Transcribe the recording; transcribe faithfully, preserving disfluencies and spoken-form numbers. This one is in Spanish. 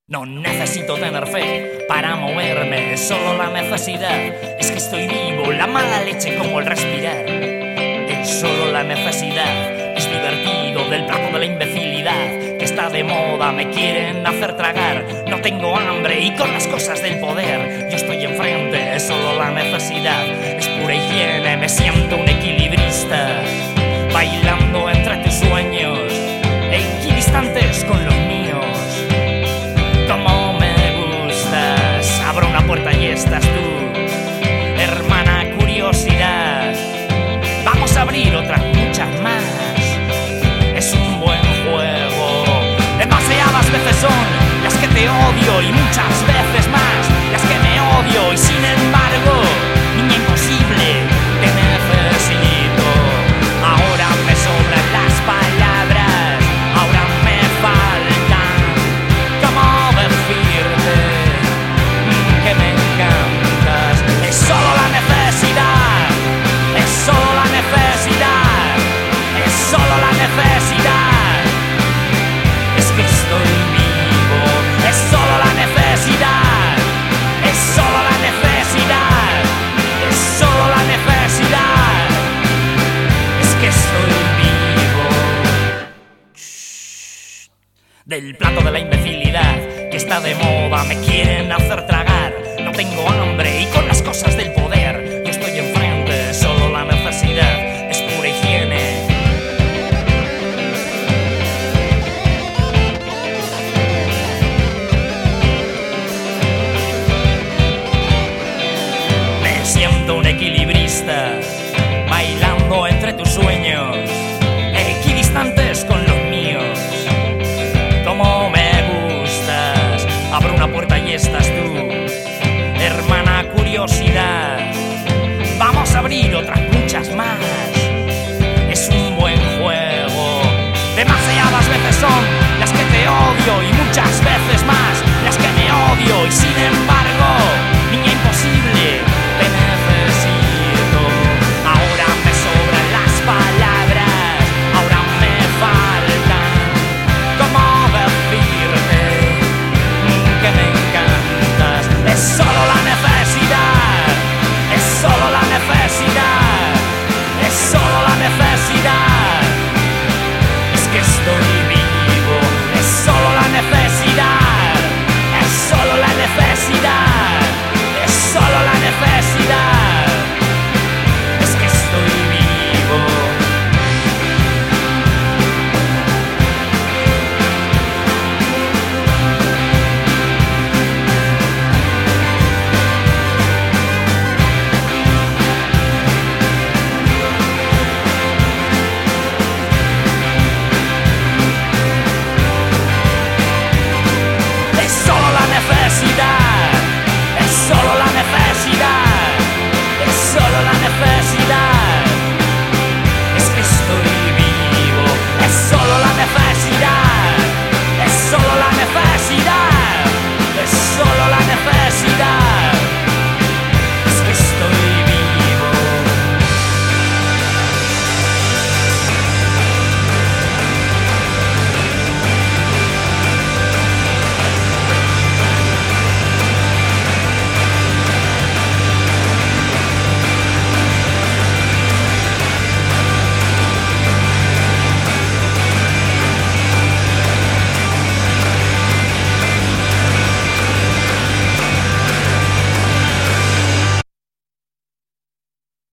No necesito tener fe para moverme, solo la necesidad es que estoy vivo, la mala leche como el respirar. Es solo la necesidad, es divertido del plato de la imbecilidad que está de moda, me quieren hacer tragar. No tengo hambre y con las cosas del poder yo estoy enfrente, es solo la necesidad, es pura higiene, me siento un equilibrista, bailando entre tus sueños, equidistantes con los míos. Como me gustas, abro una puerta y estás tú, hermana curiosidad. Vamos a abrir otras muchas más. Es un buen juego. Demasiadas veces son las que te odio y muchas veces más las que me odio. Y sin embargo, niña imposible, te necesito. Ahora me sobran las palabras, ahora me faltan. ¿Cómo decirte que me encantas? Es solo la necesidad, es solo la necesidad, es solo la necesidad. Es que estoy vivo, es solo la necesidad, es solo la necesidad, es solo la necesidad. Es que estoy vivo. Shh. Del plato de la imbecilidad que está de moda, me quieren hacer tragar. No tengo hambre y con las cosas del poder yo estoy enfrente, solo la necesidad es pura higiene. Me siento un equilibrista, bailando entre tus sueños, equidistantes con los míos. Como me gustas, abro una puerta y estás tú, hermana curiosidad. Vamos a abrir otras muchas más. Es un buen juego. Demasiadas veces son las que te odio y muchas veces más las que me odio. Y sin embargo